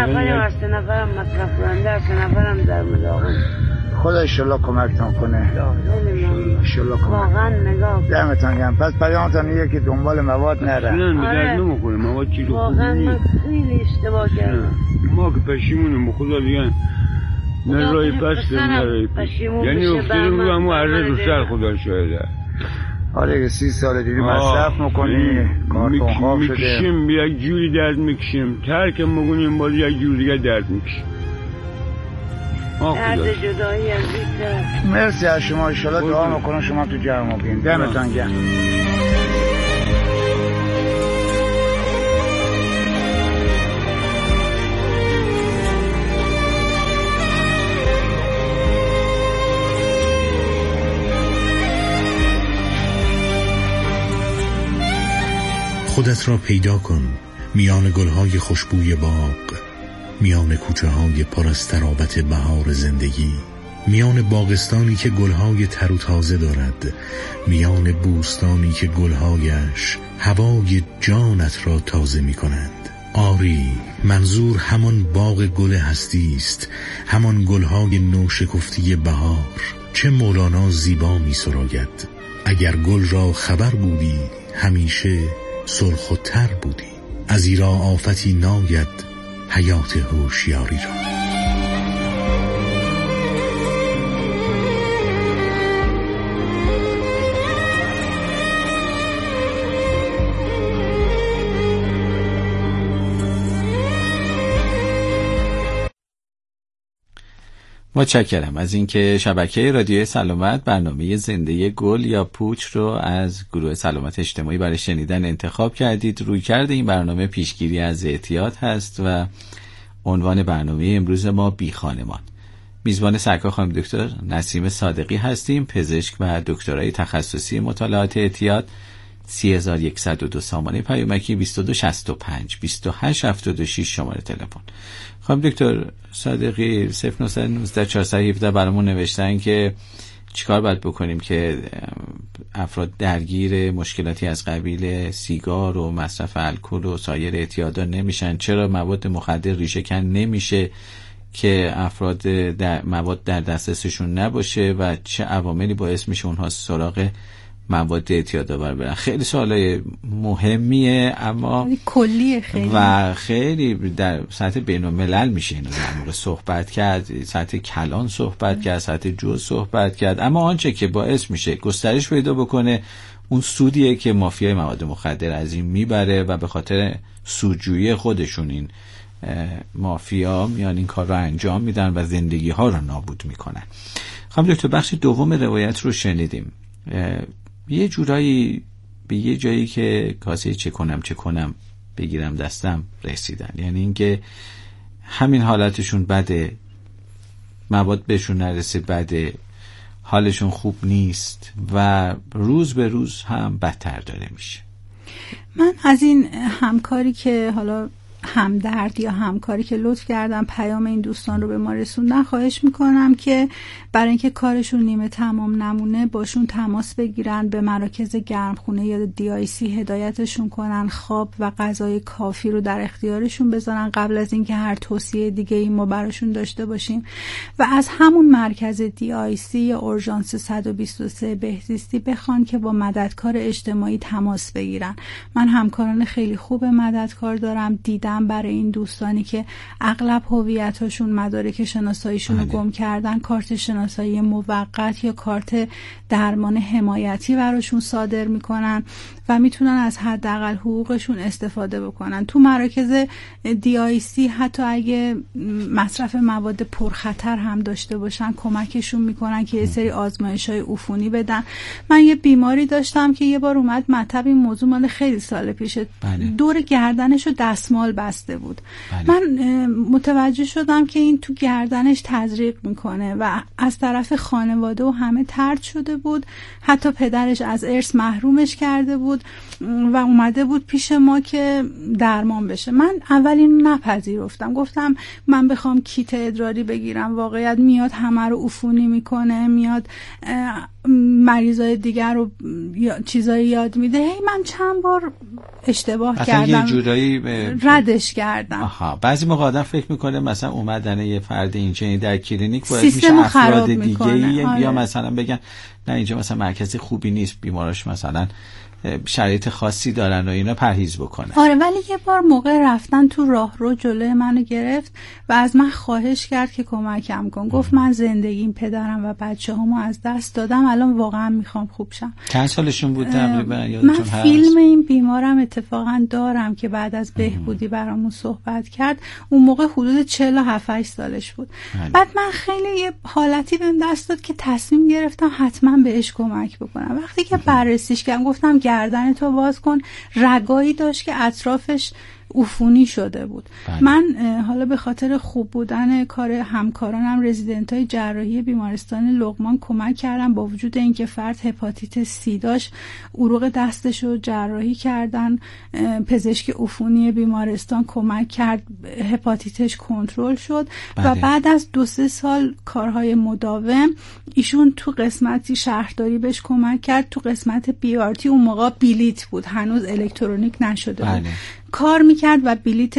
نفریم، 3 نفرم مصرف کننده، 3 نفرم در مداوم. خدا انشالله کمکتان کنه. انشالله کمک. واقعا نگاه دمتان گرم. پس پیامتان اینه که دنبال مواد نره. نه به درد نمیخوره مواد چیز خوبی واقعا من خیلی اشتباه کردم. ما که پشیمونیم به خدا دیگه نه رای پسته نه رای پشت، یعنی افتادیم رو همون عرض رو سر خدا شاهده. آره 30 سال دیگه مصرف میکنی، کارتون خواب شده. میکشیم یک جوری درد میکشیم، ترکم میکنیم باز یک جوری دیگه درد میکشیم. درد جدایی از این. مرسی از شما، انشالله دعا میکنم شما تو جمع بین. دمتان گرم. خودت را پیدا کن میان گلهای خوشبوی باغ، میان کوچه های پر از ترابط بهار زندگی، میان باغستانی که گلهای تر و تازه دارد، میان بوستانی که گلهایش هوای جانت را تازه می کنند. آری، منظور همان باغ گل هستی است، همان گلهای نوشکفتی بهار. چه مولانا زیبا می سراید: اگر گل را خبر بودی همیشه سرخ و تر بودی، ازیرا آفتی ناید حیات هوشیاری را. متشکرم از اینکه شبکه رادیو سلامت برنامه زنده گل یا پوچ رو از گروه سلامت اجتماعی برای شنیدن انتخاب کردید. رویکرد این برنامه پیشگیری از اعتیاد هست و عنوان برنامه امروز ما بی خانمان. میزبان سرکار خانم دکتر نسیم صادقی هستیم، پزشک و دکترای تخصصی مطالعات اعتیاد. 3102 سامانه پیامکی 2265 2876 شماره تلفن. خانم دکتر صادقی 0919 417 برامون نوشتن که چیکار باید بکنیم که افراد درگیر مشکلاتی از قبیل سیگار و مصرف الکل و سایر اعتیادات نمیشن؟ چرا مواد مخدر ریشه کن نمیشه که افراد مواد در دسترسشون نباشه و چه عواملی باعث میشه اونها سراغ مواد اعتیادآور برن؟ خیلی سوالای مهمیه اما کلیه خیلی و خیلی در سطح بین‌الملل میشه اینو در موقع صحبت کرد، سطح کلان صحبت کرد، سطح جزء صحبت کرد. اما آنچه که باعث میشه گسترش پیدا بکنه اون سودیه که مافیای مواد مخدر از این میبره و به خاطر سودجویی خودشون این مافیا میان این کار رو انجام میدن و زندگی ها رو نابود میکنن. خانم دکتر بخش دوم روایت رو شنیدیم، یه جورایی به یه جایی که کاسه چه کنم بگیرم دستم رسیدن، یعنی اینکه همین حالتشون بده، مواد بهشون نرسه بده، حالشون خوب نیست و روز به روز هم بدتر داره میشه. من از این همکاری که حالا همدرد یا همکاری که لطف کردن پیام این دوستان رو به ما رسوندن خواهش میکنم که برای اینکه کارشون نیمه تمام نمونه باشون تماس بگیرن، به مراکز گرمخونه یا DIC هدایتشون کنن، خواب و غذای کافی رو در اختیارشون بذارن قبل از اینکه هر توصیه دیگه ای ما براشون داشته باشیم و از همون مرکز DIC یا اورژانس 123 بهزیستی بخوان که با مددکار اجتماعی تماس بگیرن. من همکاران خیلی خوب مددکار دارم، دیدم برای این دوستانی که اغلب هویتاشون مدارک شناساییشون رو گم کردن، کارت شناسایی موقت یا کارت درمان حمایتی براشون صادر میکنن و میتونن از حداقل حقوقشون استفاده بکنن. تو مراکز DIC حتی اگه مصرف مواد پرخطر هم داشته باشن کمکشون میکنن که یه سری آزمایش‌های عفونی بدن. من یه بیماری داشتم که یه بار اومد مطب این موضوع مال خیلی سال پیشه، دور گردنشو دستمال بسته بود. من متوجه شدم که این تو گردنش تزریق میکنه و از طرف خانواده و همه طرد شده بود، حتی پدرش از ارث محرومش کرده بود و اومده بود پیش ما که درمان بشه. من اولین نپذیرفتم، گفتم من بخوام کیت ادراری بگیرم واقعیت میاد همه رو عفونی میکنه، میاد مریضای دیگر رو چیزایی یاد میده. من چند بار اشتباه کردم، یه جورایی رد ردش کردن. آها، بعضی موقع آدم فکر میکنه مثلا اومدن یه فرد اینجا در کلینیک باید میشه سیستم افراد دیگه آره. یا مثلا بگن نه اینجا مثلا مرکز خوبی نیست، بیماراش مثلا شرایط خاصی دارن و اینا، پرهیز بکنن. آره، ولی یه بار موقع رفتن تو راهرو جلوی منو گرفت و از من خواهش کرد که کمکم کن. گفت من زندگیم، پدرم و بچه‌هامو از دست دادم، الان واقعا میخوام خوب شم. چند سالشون بود تقریبا یادتون من هست؟ فیلم این بیمارم اتفاقا دارم که بعد از بهبودی برامون صحبت کرد. اون موقع حدود 47-8 سالش بود. بعد من خیلی یه حالتی بهم دست داد که تصمیم گرفتم حتما بهش کمک بکنم. وقتی که بررسیش کردم گفتم گردن تو باز کن. رگایی داشت که اطرافش عفونی شده بود. من حالا به خاطر خوب بودن کار همکارانم رزیدنتای جراحی بیمارستان لقمان کمک کردم، با وجود اینکه فرد هپاتیت سی داشت عروق دستش رو جراحی کردن. پزشک عفونی بیمارستان کمک کرد، هپاتیتش کنترل شد. و بعد از 2-3 سال کارهای مداوم ایشون تو قسمتی شهرداری بهش کمک کرد، تو قسمت بیارتی. اون موقع بلیت بود، هنوز الکترونیک نشده بود. کار میکرد و بلیت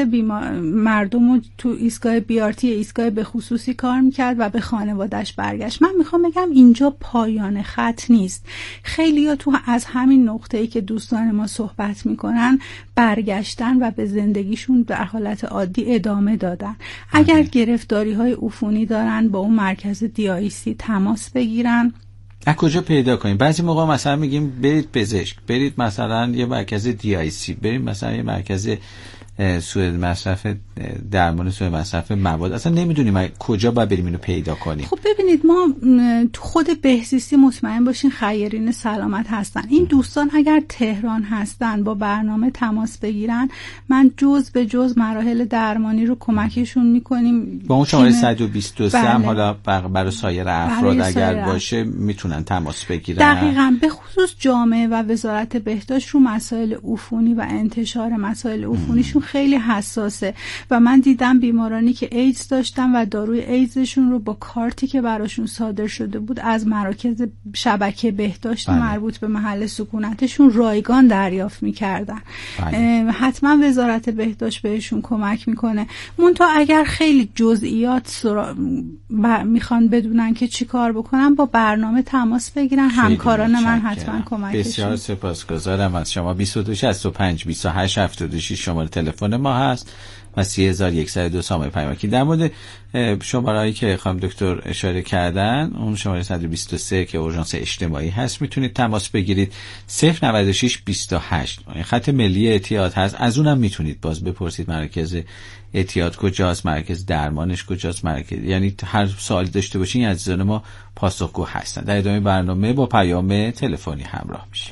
مردم رو تو ایستگاه بیارتی، ایستگاه به خصوصی کار میکرد و به خانوادهش برگشت. من میخوام بگم اینجا پایان خط نیست. خیلی ها تو از همین نقطه‌ای که دوستان ما صحبت میکنن برگشتن و به زندگیشون در حالت عادی ادامه دادن. اگر گرفتاری های عفونی دارن با اون مرکز DIC تماس بگیرن. از کجا پیدا کنیم؟ بعضی موقع مثلا میگیم برید پزشک، برید مثلا یه مرکز DIC، برید مثلا یه مرکز سوء مصرف، درمان سوء مصرف مواد. اصلا نمیدونیم کجا باید بریم اینو پیدا کنیم. خب ببینید، ما تو خود بهزیستی مطمئن باشین خیرین سلامت هستن. این دوستان اگر تهران هستن با برنامه تماس بگیرن، من جز به جز مراحل درمانی رو کمکشون میکنیم. با اون شماره 123 هم حالا برای سایر افراد اگر باشه میتونن تماس بگیرن. دقیقاً، به خصوص جامعه و وزارت بهداشت رو مسائل عفونی و انتشار مسائل عفونیشون خیلی حساسه. و من دیدم بیمارانی که ایدز داشتن و داروی ایدزشون رو با کارتی که براشون صادر شده بود از مراکز شبکه بهداشت مربوط به محل سکونتشون رایگان دریافت میکردن. حتما وزارت بهداشت بهشون کمک میکنه. منتها اگر خیلی جزئیات میخوان بدونن که چی کار بکنن، با برنامه تماس بگیرن. همکاران من حتما کمکشون. بسیار سپاسگزارم از شما. 2265 28 76 شماره تلفن ما هست و 3102 سامانه پیامکی. در مورد شمارهایی که خانم دکتر اشاره کردن، اون شماره 123 که اورژانس اجتماعی هست میتونید تماس بگیرید. 096 28 خط ملی اعتیاد هست، از اونم میتونید باز بپرسید مرکز اعتیاد کجاست، مرکز درمانش کجاست، مرکز، یعنی هر سوالی داشته باشین عزیزان ما پاسخگو هستن. در ادامه برنامه با پیام تلفنی همراه میشیم.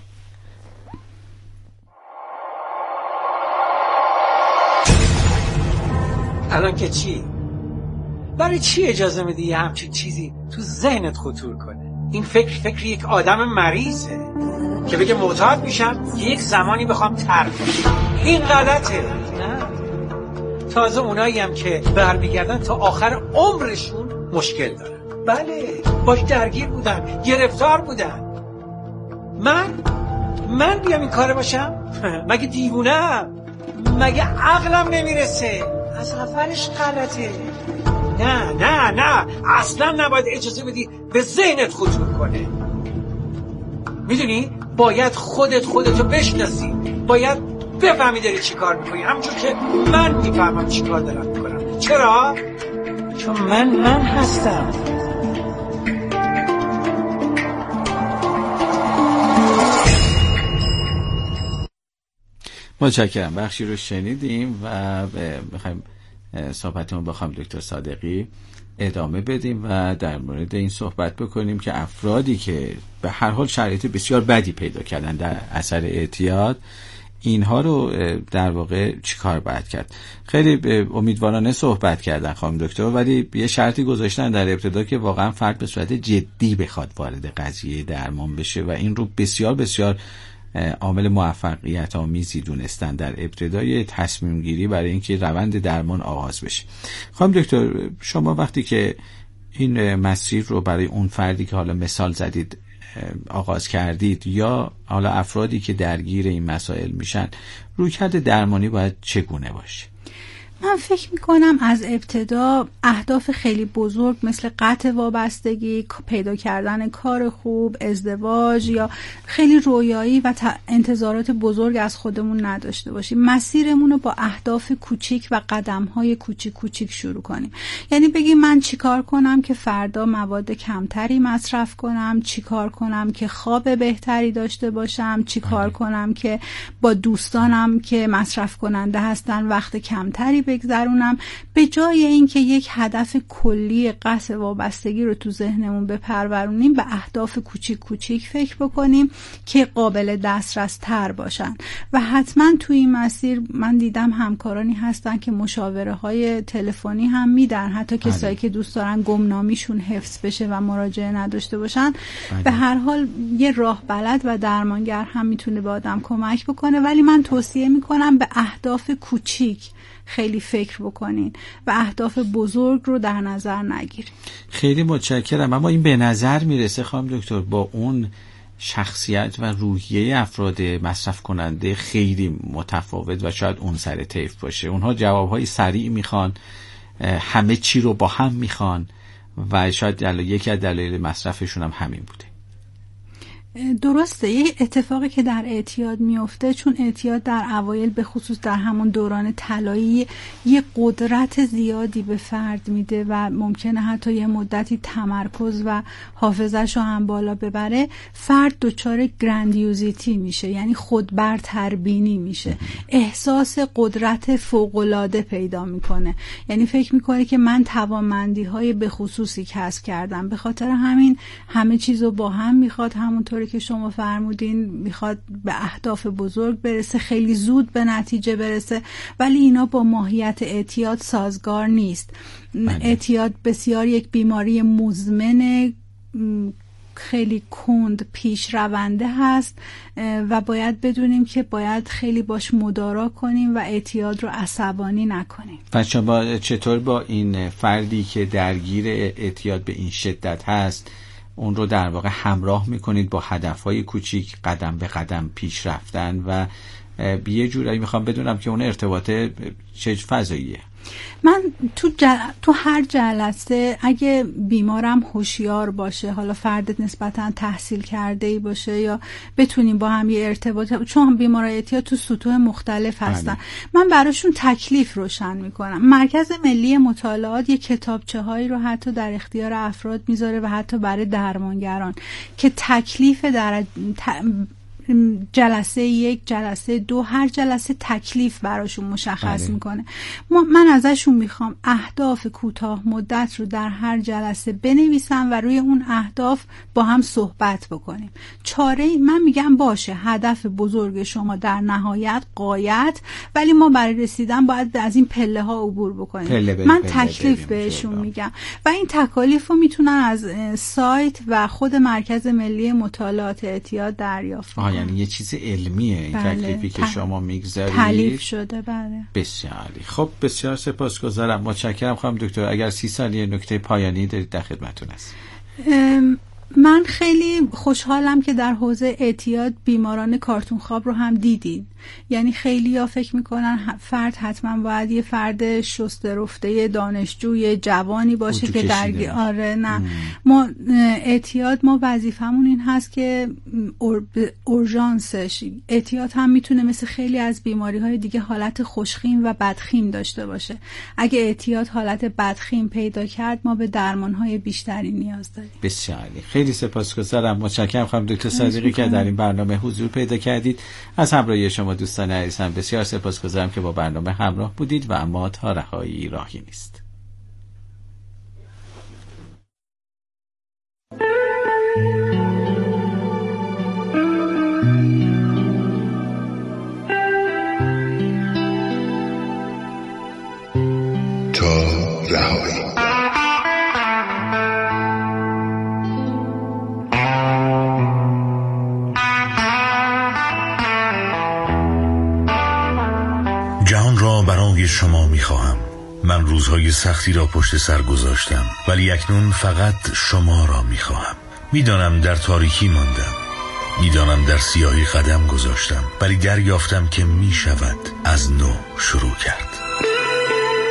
الان که چی؟ برای چی اجازه میدی یه همچین چیزی تو ذهنت خطور کنه؟ این فکر یک آدم مریضه که بگه معتاد میشم که یک زمانی بخوام ترک کنم. این غلطه. نه، تازه اونایی هم که برمیگردن تا آخر عمرشون مشکل دارن. بله، باش درگیر بودن، گرفتار بودن. من بیام این کاره باشم؟ مگه دیوونم؟ مگه عقلم نمیرسه؟ از اولش غلطه. نه اصلا نباید اجازه بدی به ذهنت خطور کنه. میدونی باید خودتو بشناسی، باید بفهمی داری چی کار میکنی، همونجور که من میفهمم چی کار دارم میکنم. چرا؟ چون من هستم. متشکرم. بخشی رو شنیدیم و میخوایم صحبتمون با خانم دکتر صادقی ادامه بدیم و در مورد این صحبت بکنیم که افرادی که به هر حال شرایط بسیار بدی پیدا کردن در اثر اعتیاد، اینها رو در واقع چیکار باید کرد. خیلی امیدوارانه صحبت کردن خانم دکتر، ولی یه شرطی گذاشتن در ابتدا که واقعا فرد به صورت جدی بخواد وارد قضیه درمان بشه و این رو بسیار بسیار عامل موفقیت آمیزی دونستن در ابتدای تصمیم گیری برای اینکه روند درمان آغاز بشه. خانم دکتر، شما وقتی که این مسیر رو برای اون فردی که حالا مثال زدید آغاز کردید یا حالا افرادی که درگیر این مسائل میشن، رویکرد درمانی باید چگونه باشه؟ من فکر میکنم از ابتدا اهداف خیلی بزرگ مثل قطع وابستگی، پیدا کردن کار خوب، ازدواج یا خیلی رویایی و انتظارات بزرگ از خودمون نداشته باشیم. مسیرمون رو با اهداف کوچیک و قدم‌های کوچیک کوچیک شروع کنیم. یعنی بگیم من چیکار کنم که فردا مواد کمتری مصرف کنم، چیکار کنم که خواب بهتری داشته باشم، چیکار کنم که با دوستانم که مصرف کننده هستن وقت کمتری بگذرونم. به جای اینکه یک هدف کلی قطع وابستگی رو تو ذهنمون بپرورونیم، به اهداف کوچیک کوچیک فکر بکنیم که قابل دسترس تر باشن. و حتما تو این مسیر من دیدم همکارانی هستن که مشاوره های تلفنی هم میدن، حتی کسایی که دوست دارن گمنامیشون حفظ بشه و مراجعه نداشته باشن. به هر حال یه راه بلد و درمانگر هم میتونه به آدم کمک بکنه، ولی من توصیه میکنم به اهداف کوچیک خیلی فکر بکنین و اهداف بزرگ رو در نظر نگیرین. خیلی متشکرم. اما این به نظر میرسه خانم دکتر با اون شخصیت و روحیه افراد مصرف کننده خیلی متفاوت و شاید اون سر طیف باشه. اونها جوابهای سریع میخوان، همه چی رو با هم میخوان و شاید یکی از دلایل مصرفشون هم همین بوده. درسته. یه اتفاقی که در اعتیاد میفته، چون اعتیاد در اوایل به خصوص در همون دوران طلایی یه قدرت زیادی به فرد میده و ممکنه حتی یه مدتی تمرکز و حافظه‌شو هم بالا ببره. فرد دچار گرندیوزیتی میشه، یعنی خودبرتربینی میشه، احساس قدرت فوق‌العاده پیدا میکنه، یعنی فکر میکنه که من توانمندی‌های به خصوصی کسب کردم، به خاطر همین همه چیزو با هم میخواد، همونطور که شما فرمودین میخواد به اهداف بزرگ برسه، خیلی زود به نتیجه برسه، ولی اینا با ماهیت اعتیاد سازگار نیست. اعتیاد بسیار یک بیماری مزمن خیلی کند پیش رونده هست و باید بدونیم که باید خیلی باش مدارا کنیم و اعتیاد رو عصبانی نکنیم. و شما چطور با این فردی که درگیر اعتیاد به این شدت هست اون رو در واقع همراه میکنید با هدفهای کوچیک، قدم به قدم پیش رفتن و یه جورایی میخوام بدونم که اون ارتباط چه فضاییه؟ من تو هر جلسه اگه بیمارم هوشیار باشه، حالا فرد نسبتا تحصیل کرده باشه یا بتونیم با هم یه ارتباط، چون بیمارای اعتیاد تو سطوح مختلف هستن، من براشون تکلیف روشن میکنم. مرکز ملی مطالعات یه کتابچه هایی رو حتی در اختیار افراد میذاره و حتی برای درمانگران که تکلیف جلسه 1 جلسه 2 هر جلسه تکلیف براشون مشخص میکنه. من ازشون میخوام اهداف کوتاه مدت رو در هر جلسه بنویسن و روی اون اهداف با هم صحبت بکنیم. چاره من میگم باشه هدف بزرگ شما در نهایت غایت، ولی ما برای رسیدن باید از این پله ها عبور بکنیم. من تکلیف بهشون میگم و این تکالیف رو میتونن از سایت و خود مرکز ملی مطالعات اعتیاد دریافت کنن. یعنی یه چیز علمیه این تکلیفی که شما میگذارید. تعلیف شده. بله. بسیار خب، بسیار سپاسگزارم، متشکرم خانم دکتر. اگر 30 ثانیه نکته پایانی دارید در خدمتتون هست. من خیلی خوشحالم که در حوزه اعتیاد بیماران کارتون خواب رو هم دیدین. یعنی خیلی ها فکر میکنن فرد حتما باید یه فرد شسته رفته دانشجوی جوانی باشه که درگیر. آره نه، ما اعتیاد ما وظیفمون این هست که اورژانسش اعتیاد هم میتونه مثل خیلی از بیماری های دیگه حالت خوشخیم و بدخیم داشته باشه. اگه اعتیاد حالت بدخیم پیدا کرد ما به درمان های بیشتری نیاز داریم. بسیار خیلی سپاسگزارم، متشکرم خانم دکتر صادقی که در این برنامه حضور پیدا کردید. از همراهی شما دوستان عزیزم بسیار سپاسگزارم که با برنامه همراه بودید و اما تا رهایی راهی نیست. تا رهایی. جهان را برای شما می‌خواهم. من روزهای سختی را پشت سر گذاشتم، ولی اکنون فقط شما را می‌خواهم. میدانم در تاریکی ماندم، میدانم در سیاهی قدم گذاشتم، ولی دریافتم که میشود از نو شروع کرد.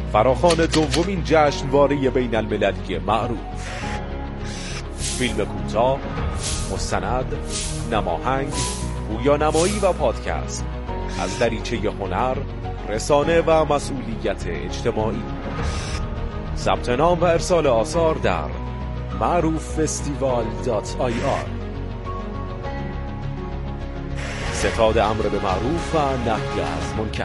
فراخوان دومین جشنواره بین المللی معروف. فیلم کوتاه، مستند، نماهنگ، گویانمایی و پادکست از دریچه هنر، رسانه و مسئولیت اجتماعی. ثبت نام و ارسال آثار در maruffestival.ir. ستاد امر به معروف و نهی از منکر.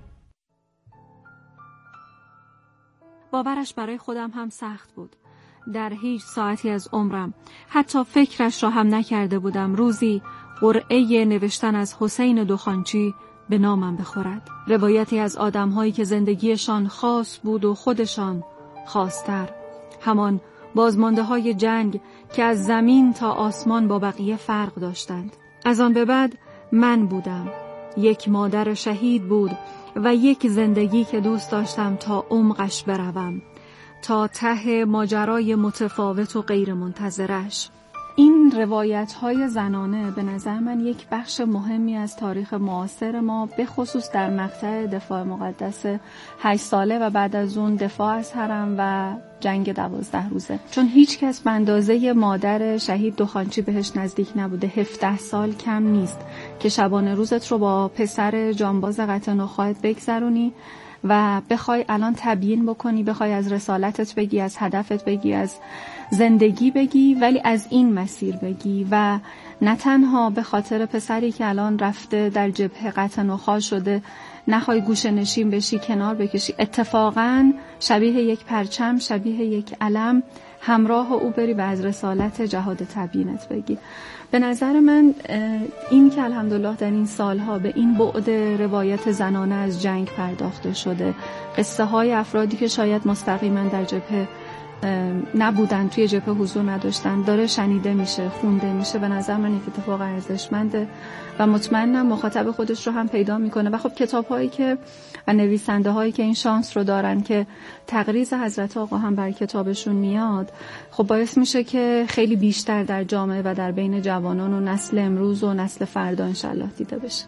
باورش برای خودم هم سخت بود. در هیچ ساعتی از عمرم حتی فکرش را هم نکرده بودم روزی قرعه نوشتن از حسین دخانچی به نامم بخورد. روایتی از آدم‌هایی که زندگیشان خاص بود و خودشان خاص‌تر. همان بازمانده‌های جنگ که از زمین تا آسمان با بقیه فرق داشتند. از آن به بعد من بودم. یک مادر شهید بود و یک زندگی که دوست داشتم تا عمقش بروم، تا ته ماجرای متفاوت و غیر منتظرش. این روایت‌های زنانه به نظر من یک بخش مهمی از تاریخ معاصر ما، به خصوص در مقطع دفاع مقدس 8 ساله و بعد از اون دفاع از حرم و جنگ 12 روزه. چون هیچ کس به اندازه مادر شهید دخانچی بهش نزدیک نبوده. 17 سال کم نیست که شبانه روزت رو با پسر جانباز قطع نخواهت بگذرونی و بخوای الان تبیین بکنی، بخوای از رسالتت بگی، از هدفت بگی، از زندگی بگی، ولی از این مسیر بگی و نه تنها به خاطر پسری که الان رفته در جبهه قطع نخواه شده نخوای گوشه نشین بشی، کنار بکشی، اتفاقاً شبیه یک پرچم، شبیه یک علم همراه او بری و از رسالت جهاد تبیینت بگی. به نظر من این که الحمدلله در این سالها به این بعد روایت زنانه از جنگ پرداخته شده، قصه های افرادی که شاید مستقیما در جبهه نبودن، توی جبهه حضور نداشتن، داره شنیده میشه، خونده میشه، به نظر من یک اتفاق ارزشمنده و مطمئنم مخاطب خودش رو هم پیدا میکنه. و خب کتاب هایی که و نویسنده هایی که این شانس رو دارن که تقریض حضرت آقا هم بر کتابشون میاد، خب باعث میشه که خیلی بیشتر در جامعه و در بین جوانان و نسل امروز و نسل فردا انشالله دیده بشه.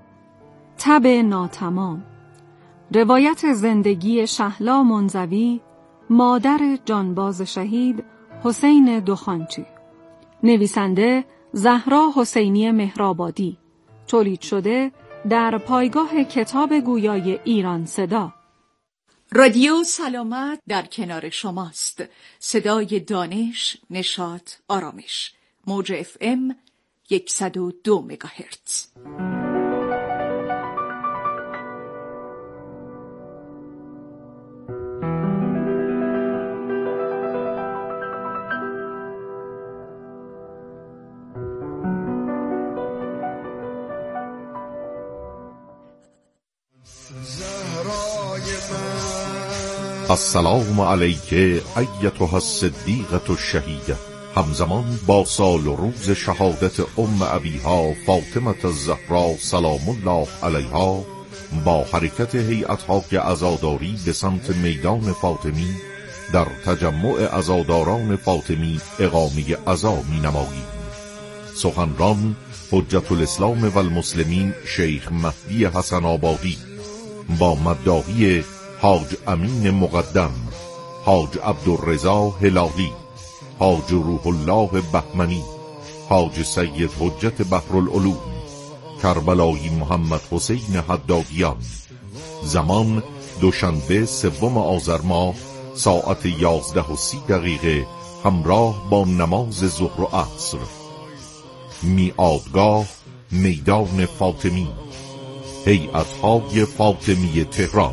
تب ناتمام، روایت زندگی شهلا منزوی، مادر جانباز شهید حسین دخانچی. نویسنده زهرا حسینی مهرآبادی. تولید شده در پایگاه کتاب گویای ایران صدا. رادیو سلامت در کنار شماست. صدای دانش، نشاط، آرامش. موج FM 102 مگاهرتز. السلام علیک ایتها الصدیقة الشهیده. همزمان با سال و روز شهادت ابیها فاطمه الزهرا سلام الله علیها، با حرکت هیئت‌های عزاداری به سمت میدان فاطمی در تجمع عزاداران فاطمی اقامه عزا می‌نماییم. سخنران حجت الاسلام و المسلمین شیخ مهدی حسن آبادی با مداحی حاج امین مقدم، حاج عبدالرضا هلالی، حاج روح الله بهمنی، حاج سید حجت بحرالعلوم، کربلایی محمد حسین حدادیان. زمان دوشنبه 3 آذر ماه ساعت 11:30 همراه با نماز ظهر و عصر. میعادگاه میدان فاطمی، هیئت‌های فاطمی تهران.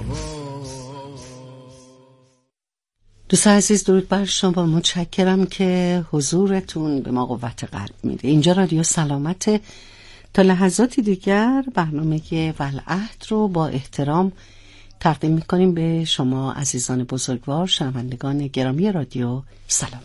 دوست عزیز درود بر شما، متشکرم که حضورتون به ما قوت قلب میده. اینجا رادیو سلامت. تا لحظاتی دیگر برنامه ولعهد رو با احترام تقدیم میکنیم به شما عزیزان بزرگوار، شنوندگان گرامی رادیو سلامت.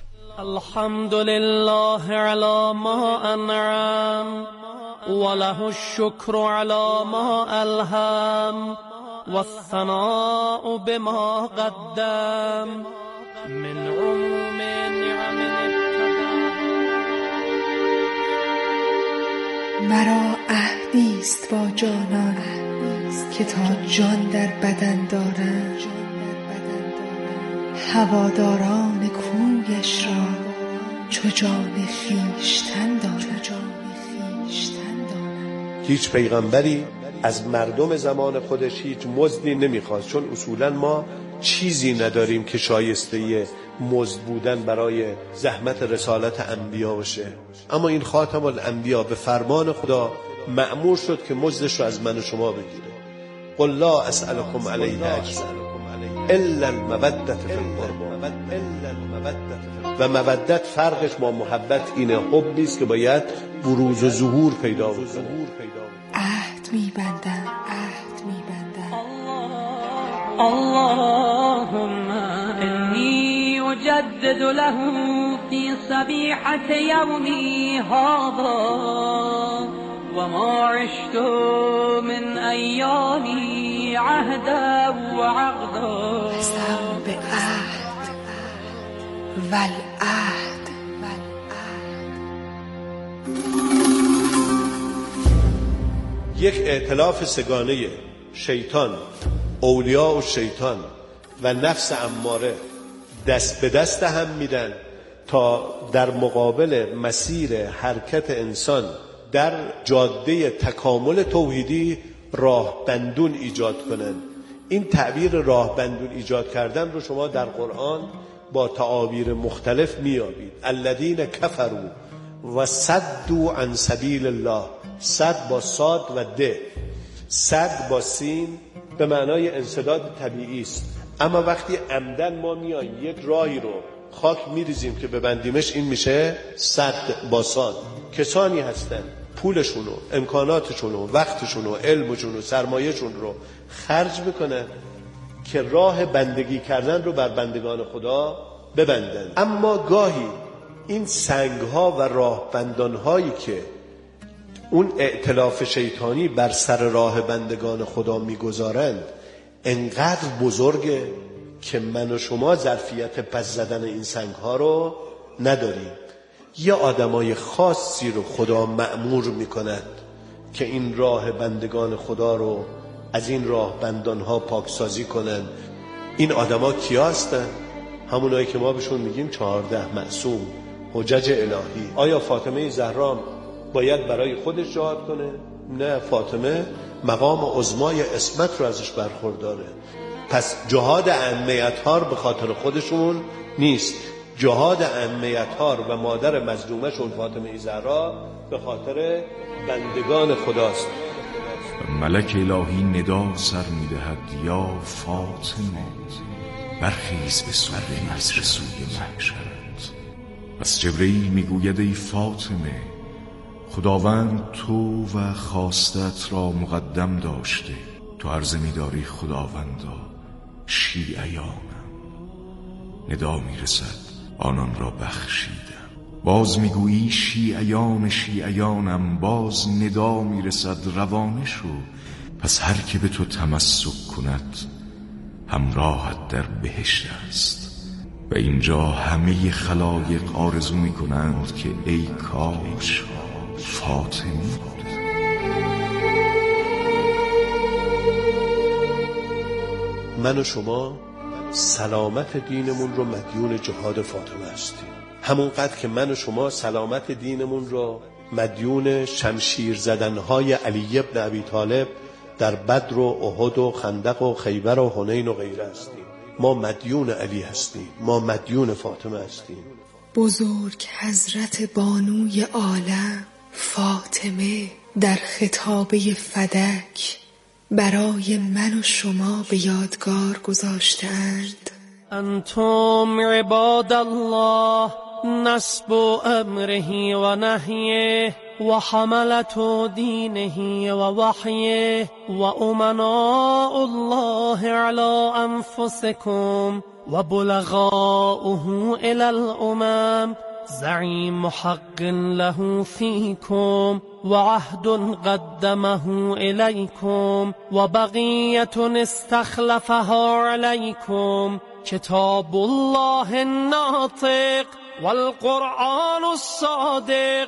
الحمدلله علی ما انعم وله الشکر علی ما الهم والثناء بما قدم من عموم نعم مرا عهدیست با جانان که تا جان در بدن دارم هواداران کویش را چو جان خویشتن دارد. هیچ پیغمبری از مردم زمان خودش هیچ مزدی نمیخواست، چون اصولا ما چیزی نداریم که شایسته مزد بودن برای زحمت رسالت انبیا باشه. اما این خاتم الانبیا به فرمان خدا مأمور شد که مزدش رو از من و شما بگیره. قل لا اسألكم علیه اجرا الا المودة فی القربى. و مودت فرقش با محبت اینه، حب نیست که باید بروز و ظهور پیدا بکنه. عهد می‌بندم اللهم انی اجدد له فی صبیحة یومی هذا و ما عشت من ایامی عهدا و عقدا. قسم به عهد والعهد. یک ائتلاف سگانه شیطان، اولیاء و شیطان و نفس اماره دست به دست هم میدن تا در مقابل مسیر حرکت انسان در جاده تکامل توحیدی راه بندون ایجاد کنن. این تعبیر راه بندون ایجاد کردن رو شما در قرآن با تعابیر مختلف میابید. الذین کفروا و صدوا عن سبیل الله. صد با صاد و ده، صد با سین به معنای انسداد طبیعی است. اما وقتی عمدن ما میایم یک راهی رو خاک میریزیم که ببندیمش، این میشه صد با صاد. کسانی هستن پولشونو، امکاناتشونو، وقتشونو، علمشونو، سرمایهشون رو خرج میکنن که راه بندگی کردن رو بر بندگان خدا ببندن. اما گاهی این سنگها و راه بندانهایی که اون ائتلاف شیطانی بر سر راه بندگان خدا میگذارند انقدر بزرگه که من و شما ظرفیت پس زدن این سنگها رو نداریم. یه آدمای خاصی رو خدا مأمور میکند که این راه بندگان خدا رو از این راه بندانها پاکسازی کنن. این آدما کیا هستن؟ همونایی که ما بهشون میگیم 14 معصوم، حجج الهی. آیا فاطمه زهرا باید برای خودش جهاد کنه؟ نه، فاطمه مقام عظمای عصمت رو ازش برخورداره. پس جهاد ائمه اطهار به خاطر خودشون نیست، جهاد ائمه اطهار و مادر مظلومشون فاطمه زهرا به خاطر بندگان خداست. ملک الهی ندا سر میدهد یا فاطمه برخیز به سوی محشرت. پس جبرئیل میگوید ای فاطمه خداوند تو و خواستت را مقدم داشته. تو عرض می‌داری خداوندا شیعیانم. ندا میرسد آنان را بخشیدم. باز میگویی شیعیانم. باز ندا میرسد روانه شو. پس هر که به تو تمسک کند همراهت در بهشت است. و اینجا همه خلایق آرزو میکنند که ای کاش فاطمه بود. من و شما سلامت دینمون رو مدیون جهاد فاطمه هستیم، همونقدر که من و شما سلامت دینمون رو مدیون شمشیر زدنهای علی ابن ابی طالب در بدر و احد و خندق و خیبر و حنین و غیره هستیم. ما مدیون علی هستیم، ما مدیون فاطمه هستیم. بزرگ حضرت بانوی عالم فاطمه در خطابه فدک برای من و شما به یادگار گذاشتند. انتم عباد الله نسب امره و نهیه و حملت دینه و وحیه و امناء الله علی انفسکم و بلغاؤه الی الامم زعیم حق له فیکم و عهد قدمه الیکم و بقیت استخلفها علیکم کتاب الله الناطق والقرآن الصادق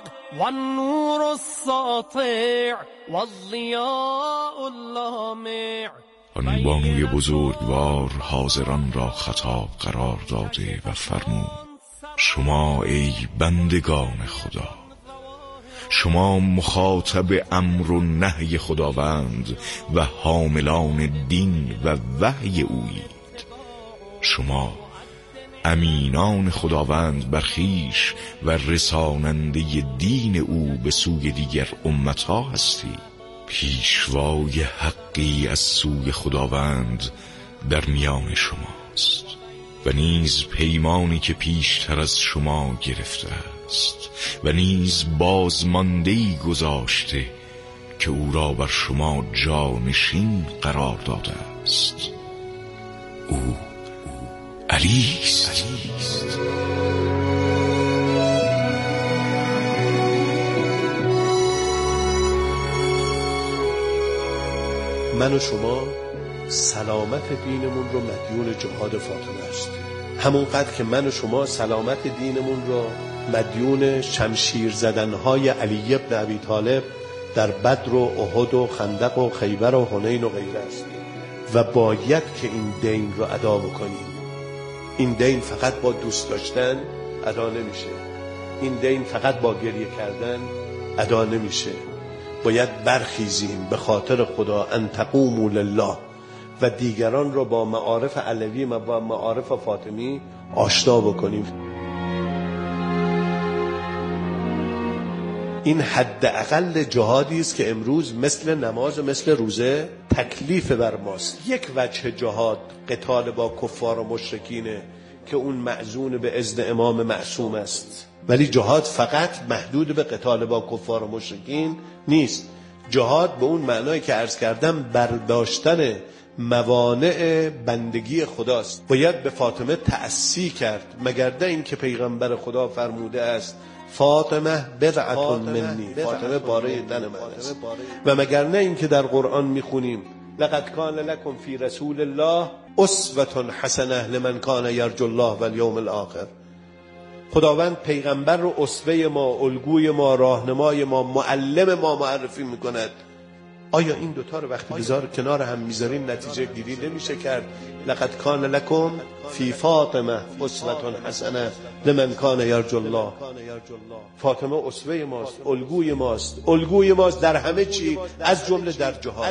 والنور الساطع والضیاء اللامع. آن بانوی بزرگوار حاضران را خطاب قرار داده و فرمود: شما ای بندگان خدا، شما مخاطب امر و نهی خداوند و حاملان دین و وحی اویید. شما امینان خداوند بر خویش و رساننده دین او به سوی دیگر امتها هستید. پیشوای حقی از سوی خداوند در میان شماست و نیز پیمانی که پیشتر از شما گرفته است و نیز بازمانده‌ای گذاشته که او را بر شما جانشین قرار داده است. او علی است. من و شما سلامت دینمون رو مدیون جهاد فاطمه است. همونقدر که من و شما سلامت دینمون رو مدیون شمشیر زدنهای علی ابن ابی طالب در بدر و احد و خندق و خیبر و حنین و غیره است و باید که این دین رو ادا بکنیم. این دین فقط با دوست داشتن ادا نمیشه. این دین فقط با گریه کردن ادا نمیشه. باید برخیزیم به خاطر خدا، ان تقوموا لله، و دیگران رو با معارف علوی و با معارف فاطمی آشنا بکنیم. این حداقل جهادی است که امروز مثل نماز و مثل روزه تکلیف بر ماست. یک وجه جهاد قتال با کفار و مشرکینه که اون معزون به اذن امام معصوم است، ولی جهاد فقط محدود به قتال با کفار و مشرکین نیست. جهاد به اون معنایی که عرض کردم برداشتن موانع بندگی خداست. باید به فاطمه تأسی کرد، مگر نه این که پیغمبر خدا فرموده است فاطمه بضعة منی، فاطمه باره تن من است. و مگر نه این که در قرآن میخونیم لقد کان لکم فی رسول الله اسوة حسنه لمن کان یرجو الله والیوم الاخر. خداوند پیغمبر رو اسوه ما، الگوی ما، راهنمای ما، معلم ما معرفی میکند. آیا این دوتا رو وقتی بذار کنار هم میذاریم نتیجه گیری نمیشه کرد؟ لقد کان لکم فی فاطمه اسوة حسنه لمن کان یرجو الله. فاطمه اسوه ماست، الگوی ماست، الگوی ماست در همه چی، از جمله در جهاد.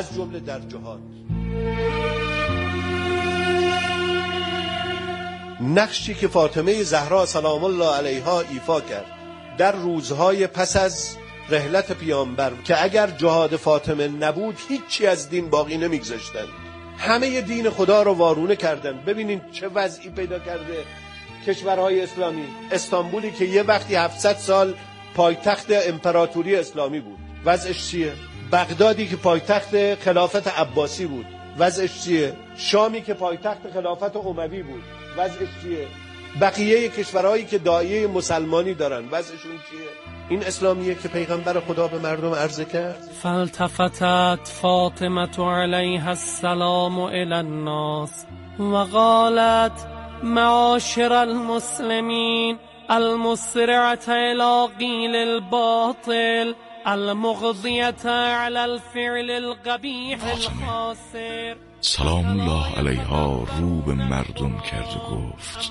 نقشی که فاطمه زهرا سلام الله علیها ایفا کرد در روزهای پس از رحلت پیامبر، که اگر جهاد فاطمه نبود هیچی از دین باقی نمیگذاشتن، همه دین خدا رو وارونه کردن. ببینین چه وضعی پیدا کرده کشورهای اسلامی. استانبولی که یه وقتی 700 سال پایتخت امپراتوری اسلامی بود، وضعش چیه؟ بغدادی که پایتخت خلافت عباسی بود، وضعش چیه؟ شامی که پایتخت خلافت اموی بود، وضعش چیه؟ بقیه کشورهایی که داعیه مسلمانی دارن وضعشون چیه؟ این اسلامیه که پیغمبر خدا به مردم عرضه کرد. فالتفتت فاطمه علیها السلام الی الناس و قالت معاشر المسلمین المسرعة الى قیل الباطل المغضیة علی الفعل القبیح الخاسر. سلام الله علیها رو به مردم کرد و گفت: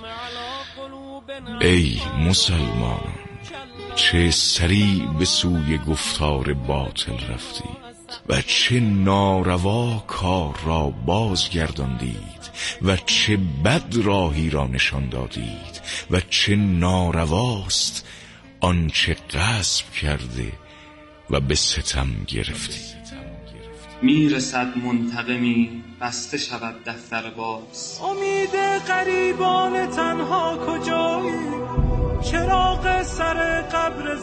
ای مسلمانان، چه سریع به سوی گفتار باطل رفتید و چه ناروا کار را بازگرداندید و چه بد راهی را نشان دادید و چه نارواست آنچه غصب کرده و به ستم گرفتید. میرسد منتقمی بسته شود دفتر باز. امید غریبان تنها کجایی؟ چراغ سر قبر